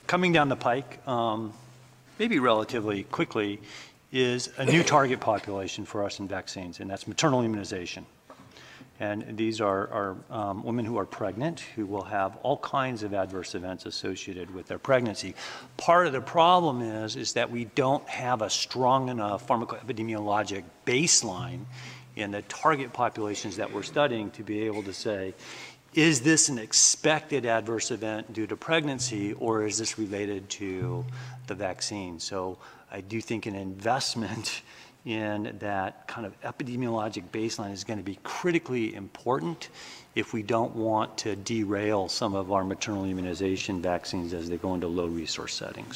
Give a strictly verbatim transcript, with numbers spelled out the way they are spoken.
coming down the pike, um, maybe relatively quickly, is a new target population for us in vaccines, and that's maternal immunization. And these are, are um, women who are pregnant, who will have all kinds of adverse events associated with their pregnancy. Part of the problem is, is that we don't have a strong enough pharmacoepidemiologic baseline in the target populations that we're studying to be able to say, is this an expected adverse event due to pregnancy, or is this related to the vaccine? So I do think an investment in that kind of epidemiologic baseline is going to be critically important if we don't want to derail some of our maternal immunization vaccines as they go into low resource settings.